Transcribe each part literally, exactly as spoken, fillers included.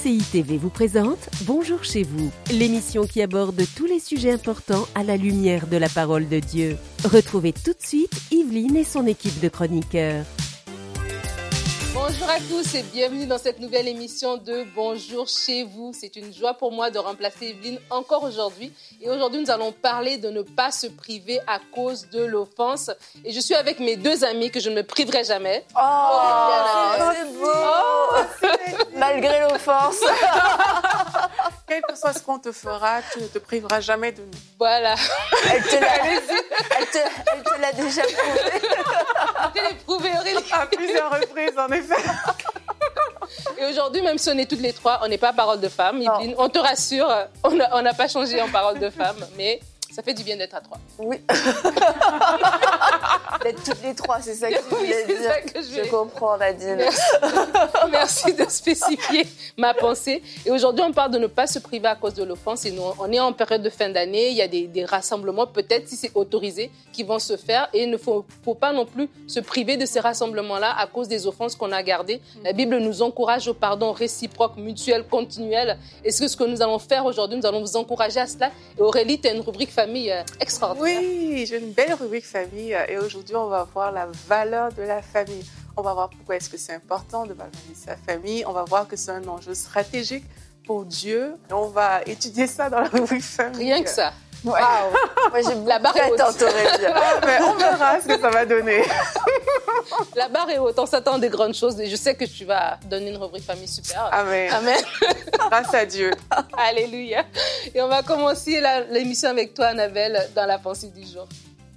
C I T V vous présente Bonjour chez vous, l'émission qui aborde tous les sujets importants à la lumière de la parole de Dieu. Retrouvez tout de suite Yveline et son équipe de chroniqueurs. Bonjour à tous et bienvenue dans cette nouvelle émission de Bonjour chez vous. C'est une joie pour moi de remplacer Yveline encore aujourd'hui. Et aujourd'hui, nous allons parler de ne pas se priver à cause de l'offense. Et je suis avec mes deux amis que je ne me priverai jamais. Oh, oh c'est beau oh, malgré l'offense. Quel que soit ce qu'on te fera, tu ne te priveras jamais de nous. Voilà. Elle te l'a, elle te, elle te l'a déjà prouvé. Je l'ai prouvé, Aurélie. À plusieurs reprises, en effet. Et aujourd'hui, même si on est toutes les trois, on n'est pas parole de femme. Yveline, on te rassure, on n'a pas changé en parole de femme, mais ça fait du bien d'être à trois. Oui. D'être toutes les trois, c'est ça que tu oui, voulais c'est dire. Ça que je, je comprends, Nadine. Merci. Merci de spécifier ma pensée. Et aujourd'hui, on parle de ne pas se priver à cause de l'offense. Et nous, on est en période de fin d'année. Il y a des, des rassemblements, peut-être si c'est autorisé, qui vont se faire. Et il ne faut, faut pas non plus se priver de ces rassemblements-là à cause des offenses qu'on a gardées. La Bible nous encourage au pardon réciproque, mutuel, continuel. Et c'est ce que nous allons faire aujourd'hui. Nous allons vous encourager à cela. Et Aurélie, tu as une rubrique famille euh, extraordinaire. Oui, j'ai une belle rubrique famille. Et aujourd'hui, on va voir la valeur de la famille. On va voir pourquoi est-ce que c'est important de valoriser sa famille. On va voir que c'est un enjeu stratégique pour Dieu. Et on va étudier ça dans la rubrique famille. Rien que ça. Ouais. Wow. Moi, j'ai la barre est haute. Ah, mais on verra ce que ça va donner. La barre est haute. On s'attend à des grandes choses. Et je sais que tu vas donner une rubrique famille super. Amen. Amen. Grâce à Dieu. Alléluia. Et on va commencer la, l'émission avec toi, Annabelle, dans la pensée du jour.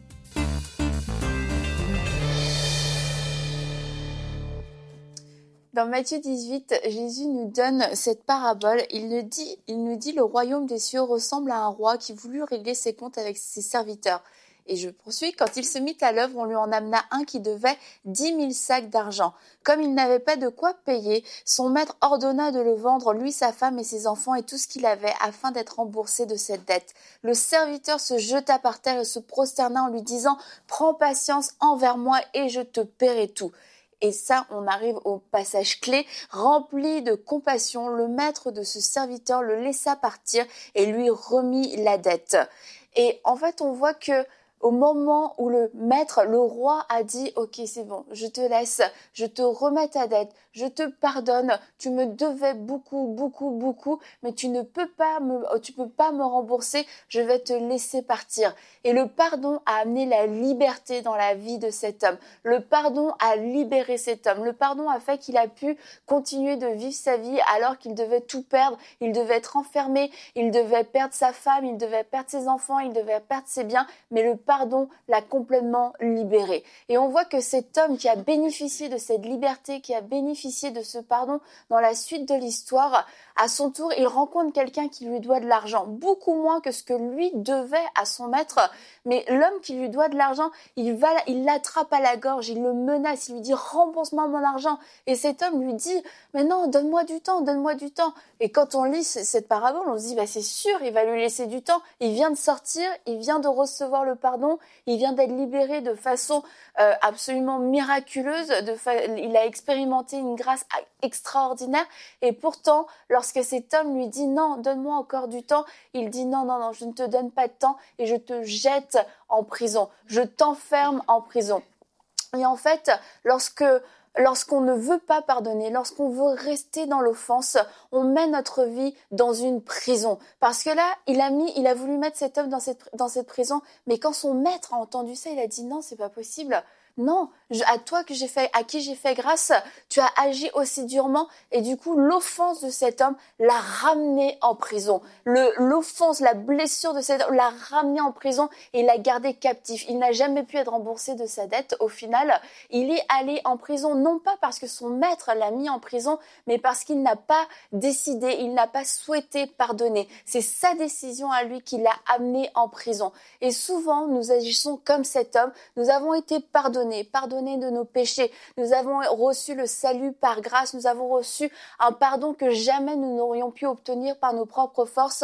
Dans Matthieu dix-huit, Jésus nous donne cette parabole. Il nous dit, il nous dit, le royaume des cieux ressemble à un roi qui voulut régler ses comptes avec ses serviteurs. Et je poursuis, quand il se mit à l'œuvre, on lui en amena un qui devait dix mille sacs d'argent. Comme il n'avait pas de quoi payer, son maître ordonna de le vendre, lui, sa femme et ses enfants et tout ce qu'il avait, afin d'être remboursé de cette dette. Le serviteur se jeta par terre et se prosterna en lui disant « Prends patience envers moi et je te paierai tout ». Et ça, on arrive au passage clé, rempli de compassion, le maître de ce serviteur le laissa partir et lui remit la dette. Et en fait, on voit que au moment où le maître, le roi a dit « Ok, c'est bon, je te laisse, je te remets ta dette, je te pardonne, tu me devais beaucoup, beaucoup, beaucoup, mais tu ne peux pas me, tu peux pas me rembourser, je vais te laisser partir. » Et le pardon a amené la liberté dans la vie de cet homme. Le pardon a libéré cet homme. Le pardon a fait qu'il a pu continuer de vivre sa vie alors qu'il devait tout perdre. Il devait être enfermé, il devait perdre sa femme, il devait perdre ses enfants, il devait perdre ses biens, mais le pardon l'a complètement libéré. Et on voit que cet homme qui a bénéficié de cette liberté, qui a bénéficié de ce pardon, dans la suite de l'histoire, à son tour, il rencontre quelqu'un qui lui doit de l'argent, beaucoup moins que ce que lui devait à son maître. Mais l'homme qui lui doit de l'argent, il va, il l'attrape à la gorge, il le menace, il lui dit « rembourse-moi mon argent ». Et cet homme lui dit « mais non, donne-moi du temps, donne-moi du temps ». Et quand on lit cette parabole, on se dit bah, « c'est sûr, il va lui laisser du temps, il vient de sortir, il vient de recevoir le pardon, il vient d'être libéré de façon euh, absolument miraculeuse, de fa... il a expérimenté une grâce extraordinaire. Et pourtant, lorsque cet homme lui dit « non, donne-moi encore du temps », il dit « non, non, non, je ne te donne pas de temps et je te jette en prison, je t'enferme en prison ». Et en fait, lorsque... Lorsqu'on ne veut pas pardonner, lorsqu'on veut rester dans l'offense, on met notre vie dans une prison. Parce que là, il a mis, il a voulu mettre cet homme dans cette, dans cette prison, mais quand son maître a entendu ça, il a dit non, c'est pas possible. Non, je, à toi que j'ai fait, à qui j'ai fait grâce, tu as agi aussi durement et du coup l'offense de cet homme l'a ramené en prison. Le, l'offense, la blessure de cet homme l'a ramené en prison et l'a gardé captif. Il n'a jamais pu être remboursé de sa dette. Au final, il est allé en prison non pas parce que son maître l'a mis en prison, mais parce qu'il n'a pas décidé, il n'a pas souhaité pardonner. C'est sa décision à lui qui l'a amené en prison. Et souvent, nous agissons comme cet homme. Nous avons été pardonnés. Pardonnés de nos péchés. Nous avons reçu le salut par grâce. Nous avons reçu un pardon que jamais nous n'aurions pu obtenir par nos propres forces.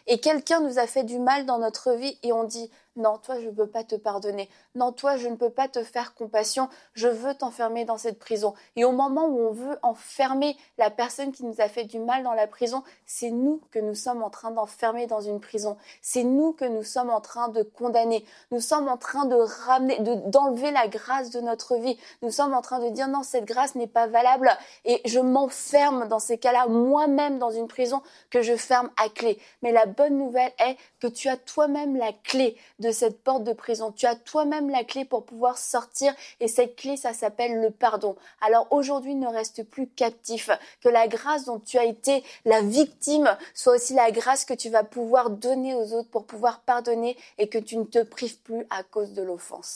Et quelqu'un nous a fait du mal dans notre vie et on dit « Non, toi, je ne peux pas te pardonner. Non, toi, je ne peux pas te faire compassion. Je veux t'enfermer dans cette prison. » Et au moment où on veut enfermer la personne qui nous a fait du mal dans la prison, c'est nous que nous sommes en train d'enfermer dans une prison. C'est nous que nous sommes en train de condamner. Nous sommes en train de ramener, de, d'enlever la grâce de notre vie. Nous sommes en train de dire « Non, cette grâce n'est pas valable. » Et je m'enferme dans ces cas-là, moi-même dans une prison que je ferme à clé. Mais la bonne nouvelle est que tu as toi-même la clé de cette porte de prison. Tu as toi-même la clé pour pouvoir sortir et cette clé, ça s'appelle le pardon. Alors aujourd'hui, ne reste plus captif. Que la grâce dont tu as été la victime soit aussi la grâce que tu vas pouvoir donner aux autres pour pouvoir pardonner et que tu ne te prives plus à cause de l'offense.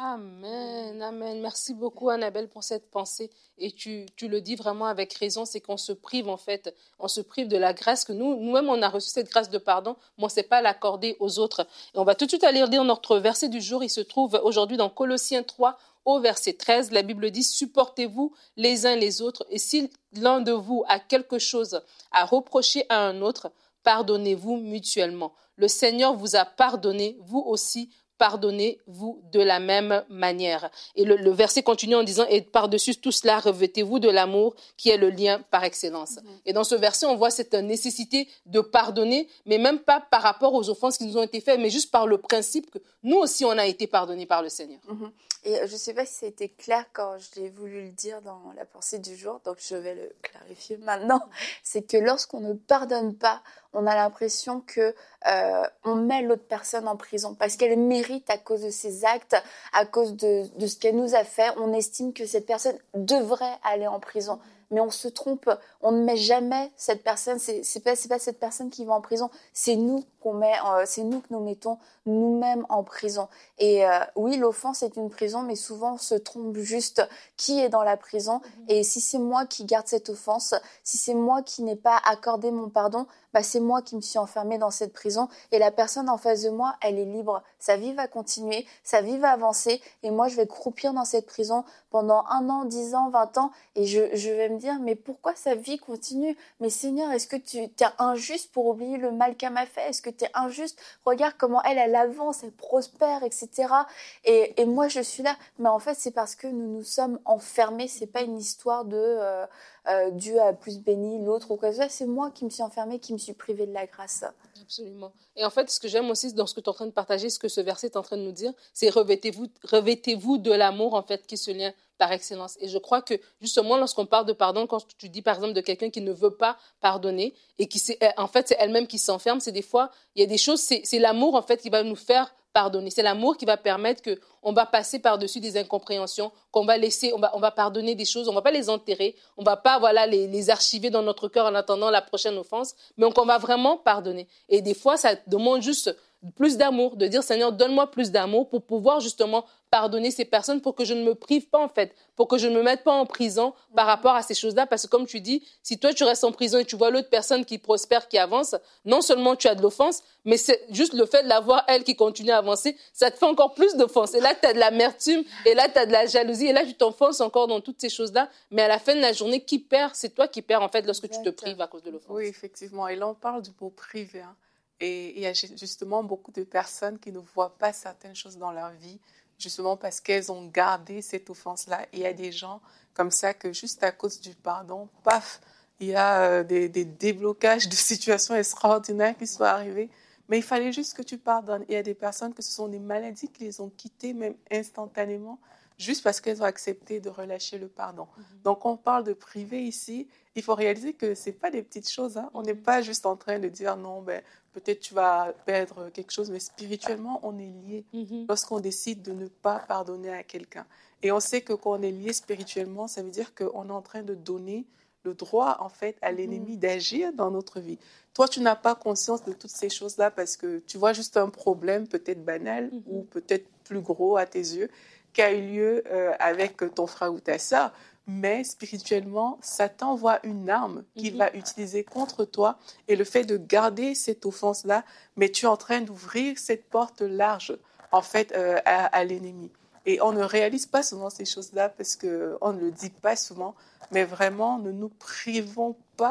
Amen, amen. Merci beaucoup Annabelle pour cette pensée. Et tu, tu le dis vraiment avec raison, c'est qu'on se prive en fait, on se prive de la grâce que nous, nous-mêmes on a reçu cette grâce de pardon, mais on ne sait pas l'accorder aux autres. Et on va tout de suite aller lire notre verset du jour, il se trouve aujourd'hui dans Colossiens trois au verset treize, la Bible dit « Supportez-vous les uns les autres et si l'un de vous a quelque chose à reprocher à un autre, pardonnez-vous mutuellement. Le Seigneur vous a pardonné, vous aussi, pardonnez-vous de la même manière. » Et le, le verset continue en disant « Et par-dessus tout cela, revêtez-vous de l'amour qui est le lien par excellence. Mm-hmm. » Et dans ce verset, on voit cette nécessité de pardonner, mais même pas par rapport aux offenses qui nous ont été faites, mais juste par le principe que nous aussi, on a été pardonnés par le Seigneur. Mm-hmm. Et je ne sais pas si ça a été clair quand je l'ai voulu le dire dans la pensée du jour, donc je vais le clarifier maintenant. C'est que lorsqu'on ne pardonne pas, on a l'impression que euh, on met l'autre personne en prison parce qu'elle mérite à cause de ses actes, à cause de, de ce qu'elle nous a fait. On estime que cette personne devrait aller en prison. Mais on se trompe, on ne met jamais cette personne, c'est, c'est pas, c'est pas cette personne qui va en prison, c'est nous qu'on met, euh, c'est nous que nous mettons nous-mêmes en prison. Et euh, oui, l'offense est une prison, mais souvent on se trompe juste qui est dans la prison. Mmh. Et si c'est moi qui garde cette offense, si c'est moi qui n'ai pas accordé mon pardon, bah c'est moi qui me suis enfermée dans cette prison. Et la personne en face de moi, elle est libre. Sa vie va continuer, sa vie va avancer. Et moi, je vais croupir dans cette prison pendant un an, dix ans, vingt ans. Et je, je vais me dire, mais pourquoi sa vie continue? Mais Seigneur, est-ce que tu es injuste pour oublier le mal qu'elle m'a fait? Est-ce que tu es injuste? Regarde comment elle, elle avance, elle prospère, et cetera. Et, et moi, je suis là. Mais en fait, c'est parce que nous nous sommes enfermés. C'est pas une histoire de euh, euh, Dieu a plus béni l'autre ou quoi que ce soit. C'est moi qui me suis enfermée, qui me suis privée de la grâce. Absolument. Et en fait, ce que j'aime aussi dans ce que tu es en train de partager, ce que ce verset est en train de nous dire, c'est revêtez-vous, revêtez-vous de l'amour, en fait, qui se lien par excellence. Et je crois que, justement, lorsqu'on parle de pardon, quand tu dis, par exemple, de quelqu'un qui ne veut pas pardonner et qui, c'est, en fait, c'est elle-même qui s'enferme, c'est des fois, il y a des choses, c'est, c'est l'amour, en fait, qui va nous faire pardonner. C'est l'amour qui va permettre qu'on va passer par-dessus des incompréhensions, qu'on va laisser, on va, on va pardonner des choses, on ne va pas les enterrer, on ne va pas voilà, les, les archiver dans notre cœur en attendant la prochaine offense, mais on, on va vraiment pardonner. Et des fois, ça demande juste plus d'amour, de dire Seigneur, donne-moi plus d'amour pour pouvoir justement pardonner ces personnes pour que je ne me prive pas en fait, pour que je ne me mette pas en prison par rapport à ces choses-là. Parce que comme tu dis, si toi tu restes en prison et tu vois l'autre personne qui prospère, qui avance, non seulement tu as de l'offense, mais c'est juste le fait de la voir elle qui continue à avancer, ça te fait encore plus d'offense. Et là, tu as de l'amertume, et là, tu as de la jalousie, et là, tu t'enfonces encore dans toutes ces choses-là. Mais à la fin de la journée, qui perd? C'est toi qui perds en fait lorsque tu te prives à cause de l'offense. Oui, effectivement. Et là, on parle du mot privé. Hein. Et il y a justement beaucoup de personnes qui ne voient pas certaines choses dans leur vie, justement parce qu'elles ont gardé cette offense-là. Et il y a des gens comme ça que juste à cause du pardon, paf, il y a euh, des, des déblocages de situations extraordinaires qui sont arrivés. Mais il fallait juste que tu pardonnes. Il y a des personnes que ce sont des maladies qui les ont quittées même instantanément, juste parce qu'elles ont accepté de relâcher le pardon. Mm-hmm. Donc, on parle de privé ici. Il faut réaliser que ce n'est pas des petites choses. Hein. On n'est pas juste en train de dire non, ben, peut-être tu vas perdre quelque chose, mais spirituellement, on est lié mm-hmm. lorsqu'on décide de ne pas pardonner à quelqu'un. Et on sait que quand on est lié spirituellement, ça veut dire qu'on est en train de donner le droit, en fait, à l'ennemi mm-hmm. d'agir dans notre vie. Toi, tu n'as pas conscience de toutes ces choses-là parce que tu vois juste un problème peut-être banal mm-hmm. ou peut-être plus gros à tes yeux qui a eu lieu euh, avec ton frère ou ta sœur. Mais spirituellement, Satan voit une arme qu'il mm-hmm. va utiliser contre toi. Et le fait de garder cette offense-là, mais tu es en train d'ouvrir cette porte large, en fait, euh, à, à l'ennemi. Et on ne réalise pas souvent ces choses-là parce qu'on ne le dit pas souvent. Mais vraiment, ne nous privons pas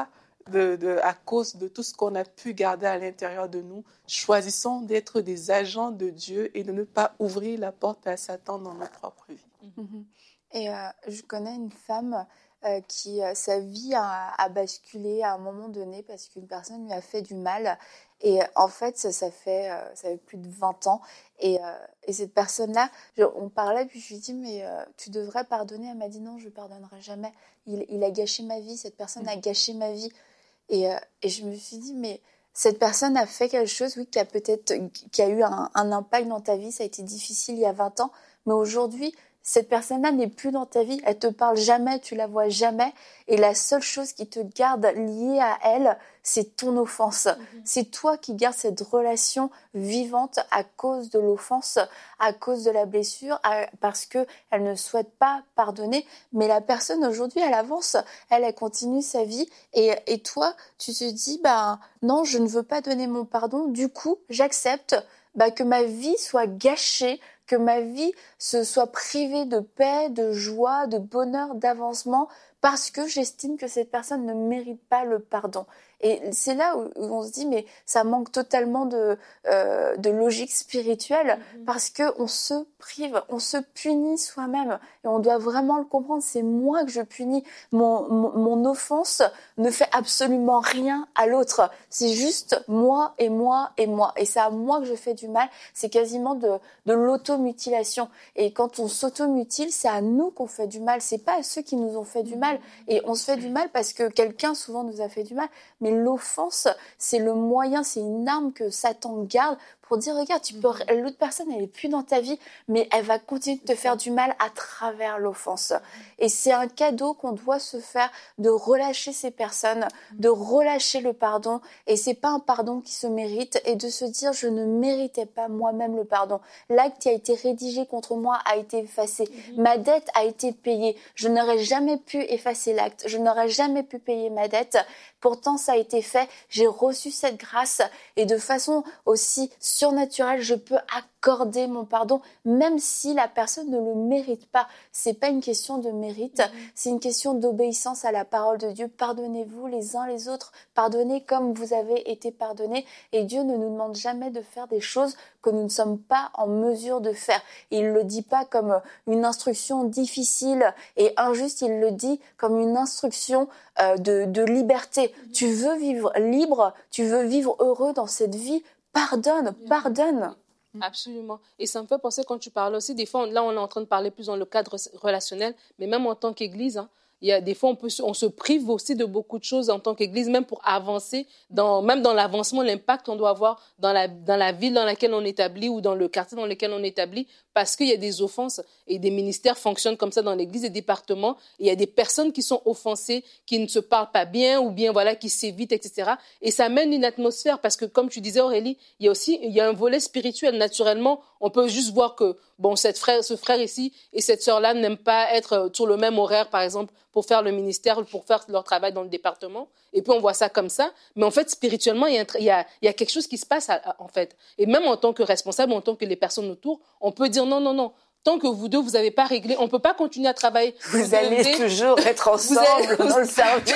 de, de, à cause de tout ce qu'on a pu garder à l'intérieur de nous. Choisissons d'être des agents de Dieu et de ne pas ouvrir la porte à Satan dans notre propre vie. Mm-hmm. Et euh, je connais une femme euh, qui, euh, sa vie a, a basculé à un moment donné parce qu'une personne lui a fait du mal. Et euh, en fait, ça, ça, fait, euh, ça fait plus de vingt ans. Et, euh, et cette personne-là, je, on parlait, puis je lui ai dit, mais euh, tu devrais pardonner. Elle m'a dit, non, je ne pardonnerai jamais. Il, il a gâché ma vie, cette personne mmh. a gâché ma vie. Et, euh, et je me suis dit, mais cette personne a fait quelque chose, oui, qui a peut-être qui a eu un, un impact dans ta vie. Ça a été difficile il y a vingt ans. Mais aujourd'hui, cette personne-là n'est plus dans ta vie, elle te parle jamais, tu la vois jamais, et la seule chose qui te garde liée à elle, c'est ton offense. Mm-hmm. C'est toi qui gardes cette relation vivante à cause de l'offense, à cause de la blessure, à, parce que elle ne souhaite pas pardonner. Mais la personne aujourd'hui, elle avance, elle, elle continue sa vie, et, et toi, tu te dis, bah non, je ne veux pas donner mon pardon. Du coup, j'accepte bah, que ma vie soit gâchée, que ma vie se soit privée de paix, de joie, de bonheur, d'avancement, parce que j'estime que cette personne ne mérite pas le pardon. Et c'est là où on se dit, mais ça manque totalement de, euh, de logique spirituelle, mmh. parce qu'on se prive, on se punit soi-même. Et on doit vraiment le comprendre, c'est moi que je punis. Mon, mon, mon offense ne fait absolument rien à l'autre. C'est juste moi et moi et moi. Et c'est à moi que je fais du mal. C'est quasiment de, de l'automutilation. Et quand on s'automutile, c'est à nous qu'on fait du mal. C'est pas à ceux qui nous ont fait du mal. Et on se fait du mal parce que quelqu'un souvent nous a fait du mal. Mais l'offense, c'est le moyen, c'est une arme que Satan garde pour dire, regarde, tu peux, l'autre personne, elle est plus dans ta vie, mais elle va continuer de te faire du mal à travers l'offense. Et c'est un cadeau qu'on doit se faire, de relâcher ces personnes, de relâcher le pardon. Et c'est pas un pardon qui se mérite, et de se dire, je ne méritais pas moi-même le pardon. L'acte qui a été rédigé contre moi a été effacé. Mm-hmm. Ma dette a été payée. Je n'aurais jamais pu effacer l'acte. Je n'aurais jamais pu payer ma dette. Pourtant, ça a été fait. J'ai reçu cette grâce, et de façon aussi surnaturelle, je peux accorder mon pardon, même si la personne ne le mérite pas. C'est pas une question de mérite, mmh. c'est une question d'obéissance à la parole de Dieu. Pardonnez-vous les uns les autres, pardonnez comme vous avez été pardonnés. Et Dieu ne nous demande jamais de faire des choses que nous ne sommes pas en mesure de faire. Il le dit pas comme une instruction difficile et injuste, il le dit comme une instruction euh, de, de liberté. Mmh. Tu veux vivre libre, tu veux vivre heureux dans cette vie, pardonne, pardonne. Absolument. Et ça me fait penser, quand tu parles aussi, des fois, là, on est en train de parler plus dans le cadre relationnel, mais même en tant qu'Église, hein, il y a des fois, on, peut, on se prive aussi de beaucoup de choses en tant qu'Église, même pour avancer, dans, même dans l'avancement, l'impact qu'on doit avoir dans la, dans la ville dans laquelle on établit ou dans le quartier dans lequel on établit, parce qu'il y a des offenses et des ministères fonctionnent comme ça dans l'Église, des départements, et il y a des personnes qui sont offensées, qui ne se parlent pas bien ou bien voilà, qui s'évitent, et cetera. Et ça mène une atmosphère, parce que comme tu disais, Aurélie, il y a aussi il y a un volet spirituel. Naturellement, on peut juste voir que bon, cette frère, ce frère ici et cette sœur-là n'aiment pas être sur le même horaire, par exemple, pour faire le ministère, pour faire leur travail dans le département. Et puis, on voit ça comme ça. Mais en fait, spirituellement, il y a, il y a, il y a quelque chose qui se passe, en fait. Et même en tant que responsable, en tant que les personnes autour, on peut dire non, non, non. Tant que vous deux, vous n'avez pas réglé, on ne peut pas continuer à travailler. Vous, vous allez devez, toujours être ensemble allez, dans le service.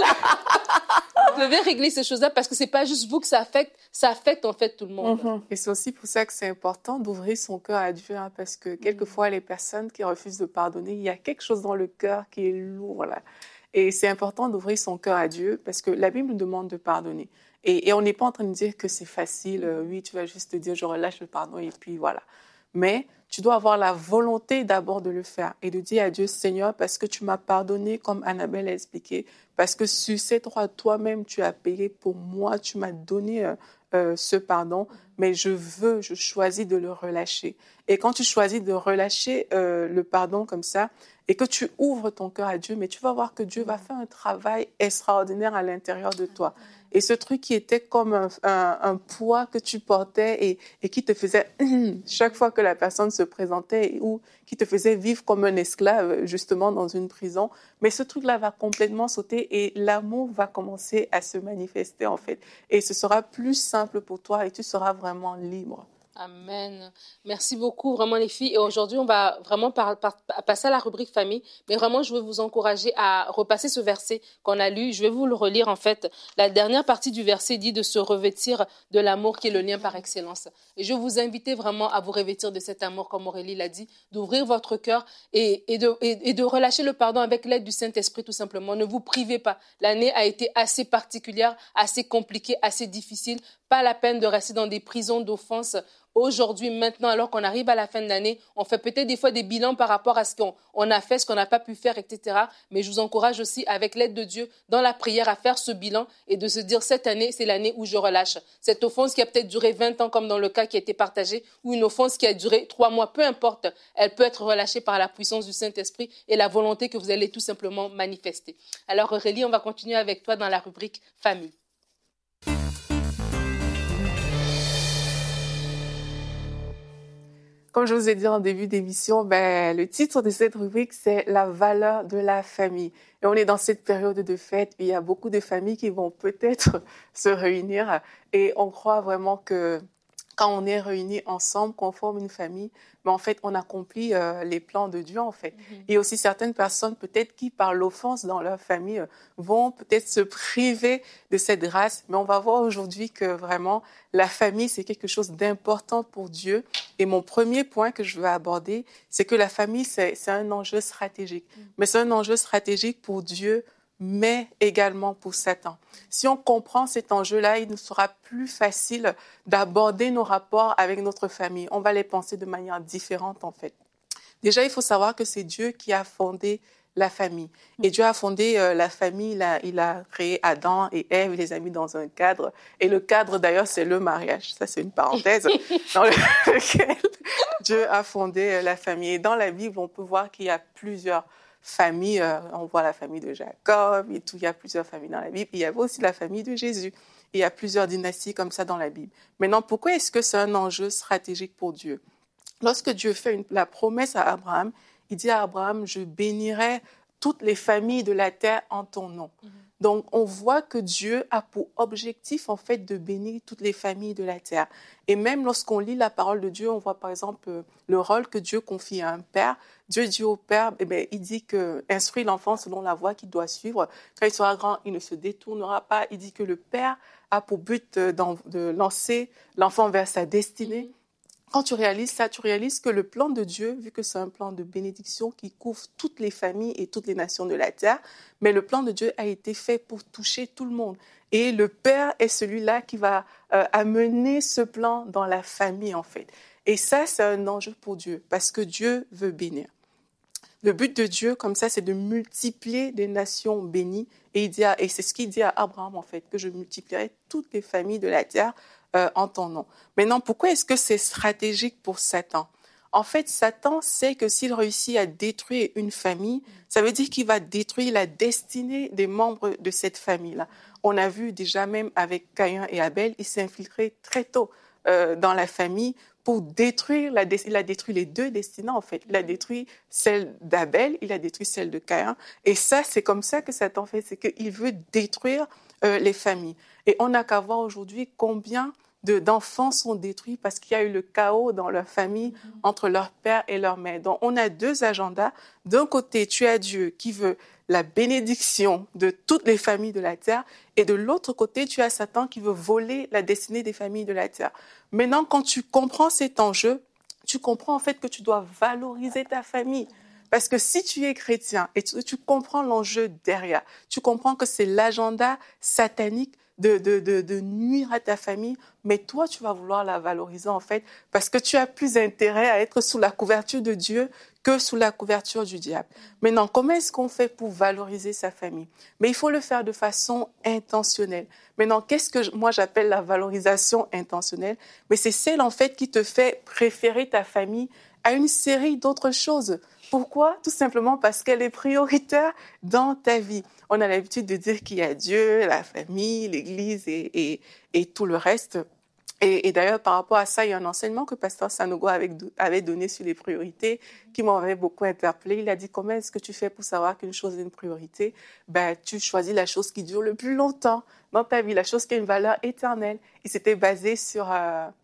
Vous devez régler ces choses-là parce que ce n'est pas juste vous que ça affecte, ça affecte en fait tout le monde. Mm-hmm. Et c'est aussi pour ça que c'est important d'ouvrir son cœur à Dieu, hein, parce que quelquefois, les personnes qui refusent de pardonner, il y a quelque chose dans le cœur qui est lourd là. Et c'est important d'ouvrir son cœur à Dieu parce que la Bible nous demande de pardonner. Et, et on n'est pas en train de dire que c'est facile. Euh, oui, tu vas juste te dire, je relâche le pardon et puis voilà. Mais tu dois avoir la volonté d'abord de le faire et de dire à Dieu, Seigneur, parce que tu m'as pardonné, comme Annabelle a expliqué, parce que sur ces droits, toi-même, tu as payé pour moi, tu m'as donné euh, euh, ce pardon, mais je veux, je choisis de le relâcher. Et quand tu choisis de relâcher euh, le pardon comme ça, et que tu ouvres ton cœur à Dieu, mais tu vas voir que Dieu va faire un travail extraordinaire à l'intérieur de toi. Et ce truc qui était comme un, un, un poids que tu portais et, et qui te faisait, chaque fois que la personne se présentait, ou qui te faisait vivre comme un esclave, justement, dans une prison, mais ce truc-là va complètement sauter et l'amour va commencer à se manifester, en fait. Et ce sera plus simple pour toi et tu seras vraiment libre. Amen. Merci beaucoup, vraiment les filles. Et aujourd'hui, on va vraiment par, par, passer à la rubrique famille. Mais vraiment, je veux vous encourager à repasser ce verset qu'on a lu. Je vais vous le relire en fait. La dernière partie du verset dit de se revêtir de l'amour qui est le lien par excellence. Et je vous invite vraiment à vous revêtir de cet amour, comme Aurélie l'a dit, d'ouvrir votre cœur et, et, de, et, et de relâcher le pardon avec l'aide du Saint-Esprit tout simplement. Ne vous privez pas. L'année a été assez particulière, assez compliquée, assez difficile. Pas la peine de rester dans des prisons d'offense. Aujourd'hui, maintenant, alors qu'on arrive à la fin de l'année, on fait peut-être des fois des bilans par rapport à ce qu'on on a fait, ce qu'on n'a pas pu faire, et cetera. Mais je vous encourage aussi, avec l'aide de Dieu, dans la prière, à faire ce bilan et de se dire, cette année, c'est l'année où je relâche. Cette offense qui a peut-être duré vingt ans, comme dans le cas qui a été partagé, ou une offense qui a duré trois mois, peu importe, elle peut être relâchée par la puissance du Saint-Esprit et la volonté que vous allez tout simplement manifester. Alors Aurélie, on va continuer avec toi dans la rubrique famille. Comme je vous ai dit en début d'émission, ben, le titre de cette rubrique, c'est « La valeur de la famille ». Et on est dans cette période de fête. Il y a beaucoup de familles qui vont peut-être se réunir. Et on croit vraiment que quand on est réunis ensemble, qu'on forme une famille, mais en fait, on accomplit euh, les plans de Dieu, en fait. Mm-hmm. Et aussi certaines personnes, peut-être, qui, par l'offense dans leur famille, euh, vont peut-être se priver de cette grâce. Mais on va voir aujourd'hui que vraiment, la famille, c'est quelque chose d'important pour Dieu. Et mon premier point que je veux aborder, c'est que la famille, c'est, c'est un enjeu stratégique. Mm-hmm. Mais c'est un enjeu stratégique pour Dieu, mais également pour Satan. Si on comprend cet enjeu-là, il nous sera plus facile d'aborder nos rapports avec notre famille. On va les penser de manière différente, en fait. Déjà, il faut savoir que c'est Dieu qui a fondé la famille. Et Dieu a fondé euh, la famille, il a, il a créé Adam et Ève, il les a mis dans un cadre. Et le cadre, d'ailleurs, c'est le mariage. Ça, c'est une parenthèse dans lequel Dieu a fondé la famille. Et dans la Bible, on peut voir qu'il y a plusieurs famille, euh, on voit la famille de Jacob et tout, il y a plusieurs familles dans la Bible. Il y avait aussi la famille de Jésus. Il y a plusieurs dynasties comme ça dans la Bible. Maintenant, pourquoi est-ce que c'est un enjeu stratégique pour Dieu? Lorsque Dieu fait une, la promesse à Abraham, il dit à Abraham, je bénirai toutes les familles de la terre en ton nom. Mm-hmm. Donc, on voit que Dieu a pour objectif, en fait, de bénir toutes les familles de la terre. Et même lorsqu'on lit la parole de Dieu, on voit, par exemple, le rôle que Dieu confie à un père. Dieu dit au père, eh bien, il dit que instruit l'enfant selon la voie qu'il doit suivre. Quand il sera grand, il ne se détournera pas. Il dit que le père a pour but de, de lancer l'enfant vers sa destinée. Mm-hmm. Quand tu réalises ça, tu réalises que le plan de Dieu, vu que c'est un plan de bénédiction qui couvre toutes les familles et toutes les nations de la terre, mais le plan de Dieu a été fait pour toucher tout le monde. Et le Père est celui-là qui va euh, amener ce plan dans la famille, en fait. Et ça, c'est un enjeu pour Dieu, parce que Dieu veut bénir. Le but de Dieu, comme ça, c'est de multiplier des nations bénies. Et, il dit à, et c'est ce qu'il dit à Abraham, en fait, que je multiplierai toutes les familles de la terre euh, en ton nom. Maintenant, pourquoi est-ce que c'est stratégique pour Satan? En fait, Satan sait que s'il réussit à détruire une famille, ça veut dire qu'il va détruire la destinée des membres de cette famille-là. On a vu déjà même avec Caïn et Abel, il s'est infiltré très tôt euh, dans la famille pour détruire, la, il a détruit les deux destinées en fait. Il a détruit celle d'Abel, il a détruit celle de Caïn. Et ça, c'est comme ça que Satan fait, c'est qu'il veut détruire euh, les familles. Et on n'a qu'à voir aujourd'hui combien De, d'enfants sont détruits parce qu'il y a eu le chaos dans leur famille mmh. entre leur père et leur mère. Donc, on a deux agendas. D'un côté, tu as Dieu qui veut la bénédiction de toutes les familles de la terre et de l'autre côté, tu as Satan qui veut voler la destinée des familles de la terre. Maintenant, quand tu comprends cet enjeu, tu comprends en fait que tu dois valoriser ta famille. Parce que si tu es chrétien et tu, tu comprends l'enjeu derrière, tu comprends que c'est l'agenda satanique De, de, de, de nuire à ta famille, mais toi, tu vas vouloir la valoriser, en fait, parce que tu as plus intérêt à être sous la couverture de Dieu que sous la couverture du diable. Maintenant, comment est-ce qu'on fait pour valoriser sa famille? Mais il faut le faire de façon intentionnelle. Maintenant, qu'est-ce que je, moi j'appelle la valorisation intentionnelle? Mais c'est celle, en fait, qui te fait préférer ta famille à une série d'autres choses. Pourquoi? Tout simplement parce qu'elle est prioritaire dans ta vie. On a l'habitude de dire qu'il y a Dieu, la famille, l'Église et, et, et tout le reste. Et, et d'ailleurs, par rapport à ça, il y a un enseignement que Pasteur Sanogo avait, avait donné sur les priorités qui m'avait beaucoup interpellée. Il a dit, comment est-ce que tu fais pour savoir qu'une chose est une priorité? Ben, tu choisis la chose qui dure le plus longtemps dans ta vie, la chose qui a une valeur éternelle. Il s'était basé sur... Euh,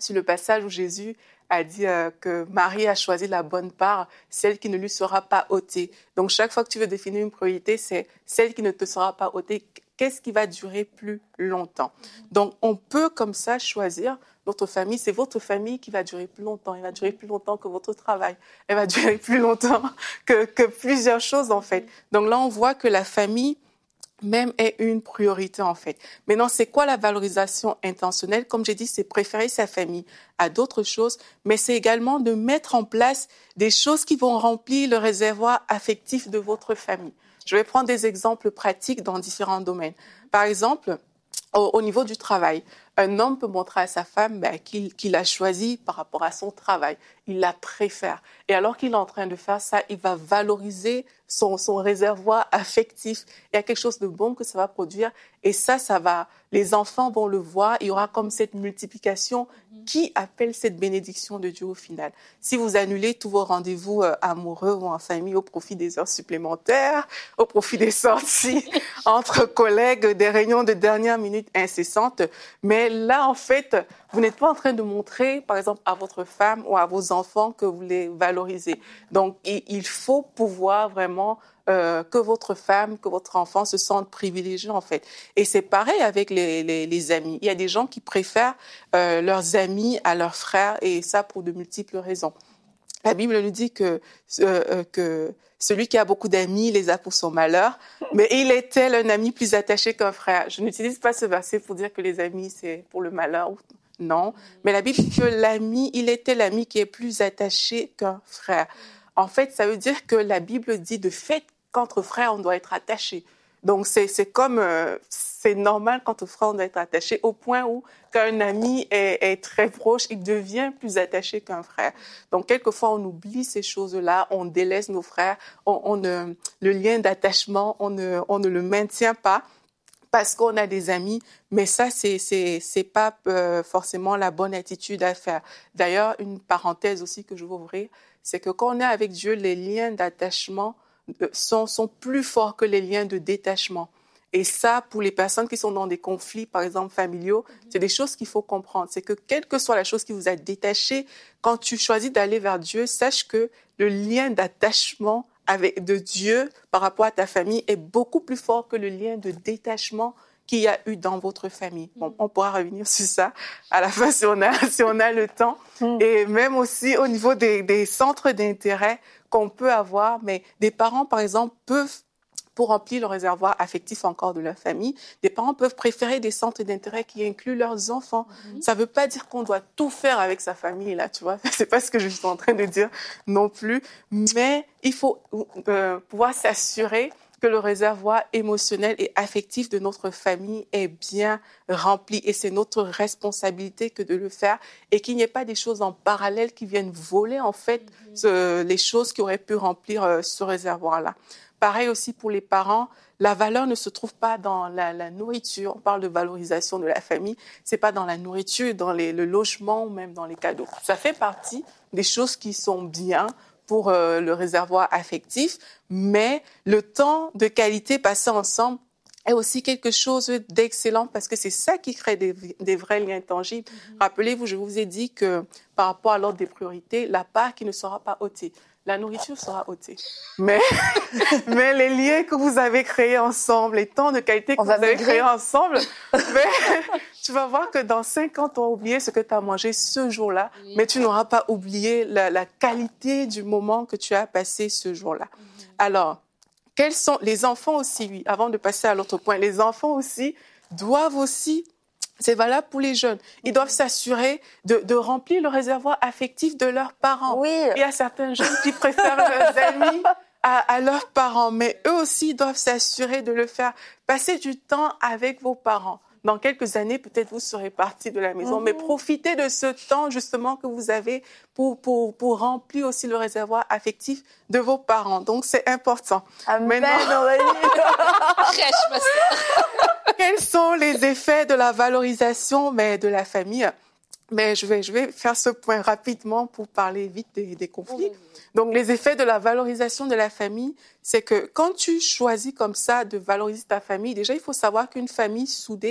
sur le passage où Jésus a dit euh, que Marie a choisi la bonne part, celle qui ne lui sera pas ôtée. Donc, chaque fois que tu veux définir une priorité, c'est celle qui ne te sera pas ôtée. Qu'est-ce qui va durer plus longtemps? Donc, on peut comme ça choisir notre famille. C'est votre famille qui va durer plus longtemps. Elle va durer plus longtemps que votre travail. Elle va durer plus longtemps que, que plusieurs choses, en fait. Donc là, on voit que la famille même est une priorité, en fait. Maintenant, c'est quoi la valorisation intentionnelle? Comme j'ai dit, c'est préférer sa famille à d'autres choses, mais c'est également de mettre en place des choses qui vont remplir le réservoir affectif de votre famille. Je vais prendre des exemples pratiques dans différents domaines. Par exemple, au, au niveau du travail, un homme peut montrer à sa femme ben, qu'il, qu'il a choisi par rapport à son travail. Il la préfère. Et alors qu'il est en train de faire ça, il va valoriser son, son réservoir affectif. Il y a quelque chose de bon que ça va produire. Et ça, ça va, les enfants vont le voir. Il y aura comme cette multiplication qui appelle cette bénédiction de Dieu au final. Si vous annulez tous vos rendez-vous euh, amoureux ou en famille au profit des heures supplémentaires, au profit des sorties entre collègues, des réunions de dernière minute incessantes, mais là, en fait, vous n'êtes pas en train de montrer, par exemple, à votre femme ou à vos enfants que vous les valorisez. Donc, il faut pouvoir vraiment euh, que votre femme, que votre enfant se sentent privilégiés, en fait. Et c'est pareil avec les, les, les amis. Il y a des gens qui préfèrent euh, leurs amis à leurs frères, et ça pour de multiples raisons. La Bible nous dit que, euh, que celui qui a beaucoup d'amis les a pour son malheur, mais il est-elle un ami plus attaché qu'un frère? Je n'utilise pas ce verset pour dire que les amis, c'est pour le malheur. Non, mais la Bible dit que l'ami, il était l'ami qui est plus attaché qu'un frère. En fait, ça veut dire que la Bible dit de fait qu'entre frères, on doit être attaché. Donc, c'est, c'est comme, euh, c'est normal qu'entre frères, on doit être attaché au point où quand un ami est, est très proche, il devient plus attaché qu'un frère. Donc, quelquefois, on oublie ces choses-là, on délaisse nos frères, on, on ne, le lien d'attachement, on ne, on ne le maintient pas parce qu'on a des amis, mais ça, c'est, c'est, c'est pas euh, forcément la bonne attitude à faire. D'ailleurs, une parenthèse aussi que je veux ouvrir, c'est que quand on est avec Dieu, les liens d'attachement sont, sont plus forts que les liens de détachement. Et ça, pour les personnes qui sont dans des conflits, par exemple, familiaux, c'est des choses qu'il faut comprendre. C'est que quelle que soit la chose qui vous a détaché, quand tu choisis d'aller vers Dieu, sache que le lien d'attachement avec de Dieu par rapport à ta famille est beaucoup plus fort que le lien de détachement qu'il y a eu dans votre famille. Bon, on pourra revenir sur ça à la fin si on a, si on a le temps. Mm. Et même aussi au niveau des, des centres d'intérêt qu'on peut avoir, mais des parents, par exemple, peuvent, pour remplir le réservoir affectif encore de leur famille, des parents peuvent préférer des centres d'intérêt qui incluent leurs enfants. Mm-hmm. Ça ne veut pas dire qu'on doit tout faire avec sa famille, là, tu vois. C'est pas ce que je suis en train de dire non plus. Mais il faut euh, pouvoir s'assurer que le réservoir émotionnel et affectif de notre famille est bien rempli. Et c'est notre responsabilité que de le faire et qu'il n'y ait pas des choses en parallèle qui viennent voler, en fait, mm-hmm. ce, les choses qui auraient pu remplir euh, ce réservoir-là. Pareil aussi pour les parents, la valeur ne se trouve pas dans la, la nourriture. On parle de valorisation de la famille. C'est pas dans la nourriture, dans les, le logement ou même dans les cadeaux. Ça fait partie des choses qui sont bien pour euh, le réservoir affectif, mais le temps de qualité passé ensemble est aussi quelque chose d'excellent parce que c'est ça qui crée des, des vrais liens tangibles. Mm-hmm. Rappelez-vous, je vous ai dit que par rapport à l'ordre des priorités, la part qui ne sera pas ôtée. La nourriture sera ôtée. Mais, mais les liens que vous avez créés ensemble, les temps de qualité que On vous avez créés ensemble, mais tu vas voir que dans cinq ans, tu vas oublier ce que tu as mangé ce jour-là, oui. mais tu n'auras pas oublié la, la qualité du moment que tu as passé ce jour-là. Mm-hmm. Alors, quels sont les enfants aussi, oui, avant de passer à l'autre point, les enfants aussi doivent aussi, c'est valable pour les jeunes. Ils doivent s'assurer de, de remplir le réservoir affectif de leurs parents. Oui. Il y a certains jeunes qui préfèrent leurs amis à, à leurs parents, mais eux aussi doivent s'assurer de le faire. Passez du temps avec vos parents. Dans quelques années, peut-être vous serez partis de la maison, mmh. mais profitez de ce temps justement que vous avez pour, pour, pour remplir aussi le réservoir affectif de vos parents. Donc, c'est important. Amen. Maintenant, quels sont les effets de la valorisation mais de la famille? Mais je vais, je vais faire ce point rapidement pour parler vite des, des conflits. Mmh. Donc, les effets de la valorisation de la famille, c'est que quand tu choisis comme ça de valoriser ta famille, déjà, il faut savoir qu'une famille soudée,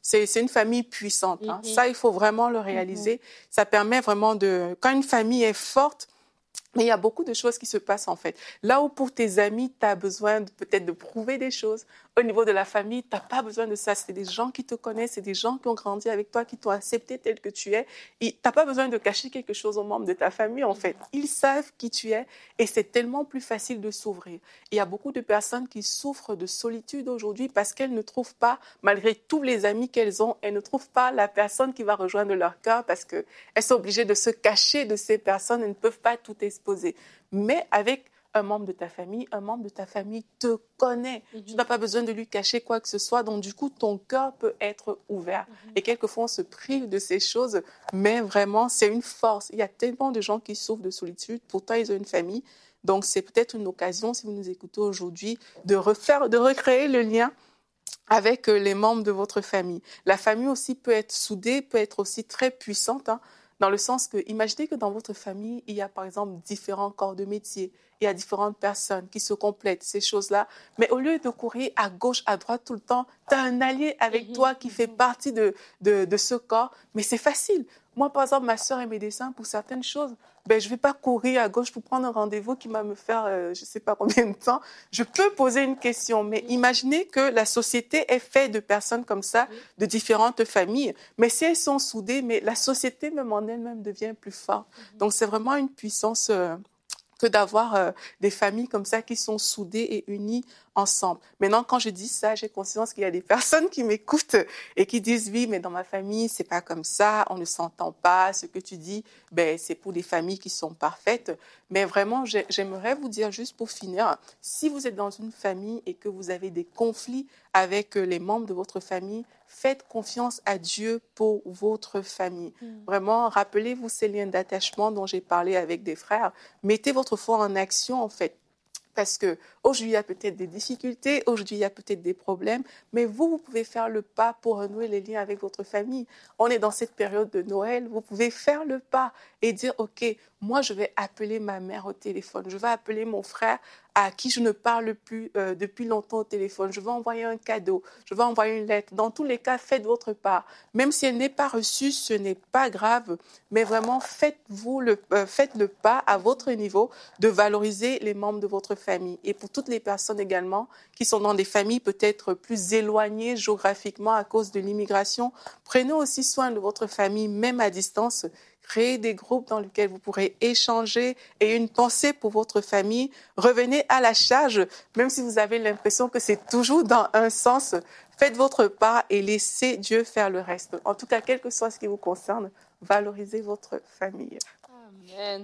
c'est, c'est une famille puissante. Hein. Mm-hmm. Ça, il faut vraiment le réaliser. Mm-hmm. Ça permet vraiment de... Quand une famille est forte, mais il y a beaucoup de choses qui se passent en fait. Là où pour tes amis, tu as besoin de, peut-être de prouver des choses, au niveau de la famille, tu n'as pas besoin de ça. C'est des gens qui te connaissent, c'est des gens qui ont grandi avec toi, qui t'ont accepté tel que tu es. Tu n'as pas besoin de cacher quelque chose aux membres de ta famille en fait. Ils savent qui tu es et c'est tellement plus facile de s'ouvrir. Il y a beaucoup de personnes qui souffrent de solitude aujourd'hui parce qu'elles ne trouvent pas, malgré tous les amis qu'elles ont, elles ne trouvent pas la personne qui va rejoindre leur cœur parce qu'elles sont obligées de se cacher de ces personnes, elles ne peuvent pas tout exposer. Mais avec un membre de ta famille, un membre de ta famille te connaît. Mm-hmm. Tu n'as pas besoin de lui cacher quoi que ce soit. Donc, du coup, ton cœur peut être ouvert. Mm-hmm. Et quelquefois, on se prive de ces choses, mais vraiment, c'est une force. Il y a tellement de gens qui souffrent de solitude. Pourtant, ils ont une famille. Donc, c'est peut-être une occasion, si vous nous écoutez aujourd'hui, de refaire, de recréer le lien avec les membres de votre famille. La famille aussi peut être soudée, peut être aussi très puissante, hein. Dans le sens que, imaginez que dans votre famille, il y a par exemple différents corps de métier, il y a différentes personnes qui se complètent, ces choses-là. Mais au lieu de courir à gauche, à droite tout le temps, tu as un allié avec mmh, toi qui mmh. fait partie de, de, de ce corps. Mais c'est facile. Moi, par exemple, ma sœur est médecin pour certaines choses. Ben, je ne vais pas courir à gauche pour prendre un rendez-vous qui va me faire euh, je ne sais pas combien de temps. Je peux poser une question, mais imaginez que la société est faite de personnes comme ça, de différentes familles. Mais si elles sont soudées, mais la société même en elle-même devient plus forte. Donc, c'est vraiment une puissance euh, que d'avoir euh, des familles comme ça qui sont soudées et unies ensemble. Maintenant, quand je dis ça, j'ai conscience qu'il y a des personnes qui m'écoutent et qui disent « Oui, mais dans ma famille, c'est pas comme ça, on ne s'entend pas, ce que tu dis, ben, c'est pour des familles qui sont parfaites. » Mais vraiment, j'ai, j'aimerais vous dire juste pour finir, si vous êtes dans une famille et que vous avez des conflits avec les membres de votre famille, faites confiance à Dieu pour votre famille. Mmh. Vraiment, rappelez-vous ces liens d'attachement dont j'ai parlé avec des frères. Mettez votre foi en action, en fait. Parce qu'aujourd'hui, il y a peut-être des difficultés, aujourd'hui, il y a peut-être des problèmes, mais vous, vous pouvez faire le pas pour renouer les liens avec votre famille. On est dans cette période de Noël, vous pouvez faire le pas et dire, OK, moi, je vais appeler ma mère au téléphone, je vais appeler mon frère à qui je ne parle plus euh, depuis longtemps au téléphone, je vais envoyer un cadeau, je vais envoyer une lettre. Dans tous les cas, faites votre part. Même si elle n'est pas reçue, ce n'est pas grave, mais vraiment, faites-vous le, euh, faites le pas à votre niveau de valoriser les membres de votre famille. Et pour toutes les personnes également qui sont dans des familles peut-être plus éloignées géographiquement à cause de l'immigration, prenez aussi soin de votre famille, même à distance. Créez des groupes dans lesquels vous pourrez échanger et une pensée pour votre famille. Revenez à la charge, même si vous avez l'impression que c'est toujours dans un sens. Faites votre part et laissez Dieu faire le reste. En tout cas, quel que soit ce qui vous concerne, valorisez votre famille. Amen.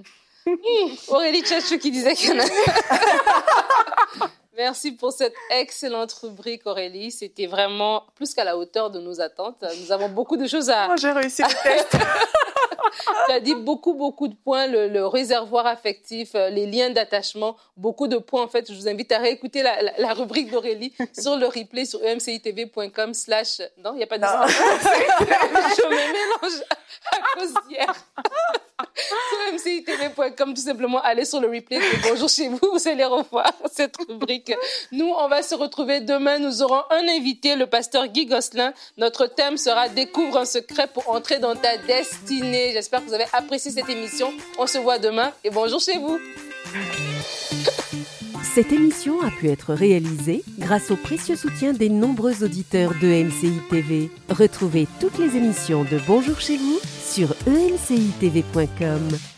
Aurélie Tchatchou qui disait qu'il y en a... Merci pour cette excellente rubrique, Aurélie. C'était vraiment plus qu'à la hauteur de nos attentes. Nous avons beaucoup de choses à... Oh, j'ai réussi le test. Tu as dit beaucoup, beaucoup de points, le, le réservoir affectif, les liens d'attachement, beaucoup de points. En fait, je vous invite à réécouter la, la, la rubrique d'Aurélie sur le replay sur e m c i t v point com slash... Non, il n'y a pas de... Je me mélange à cause d'hier. Sur e m c i t v point com, tout simplement, allez sur le replay de Bonjour chez vous, vous allez revoir cette rubrique. Nous, on va se retrouver demain. Nous aurons un invité, le pasteur Guy Gosselin. Notre thème sera « Découvre un secret pour entrer dans ta destinée ». J'espère que vous avez apprécié cette émission. On se voit demain et bonjour chez vous. Cette émission a pu être réalisée grâce au précieux soutien des nombreux auditeurs de E M C I T V. Retrouvez toutes les émissions de Bonjour chez vous sur e m c i t v point com.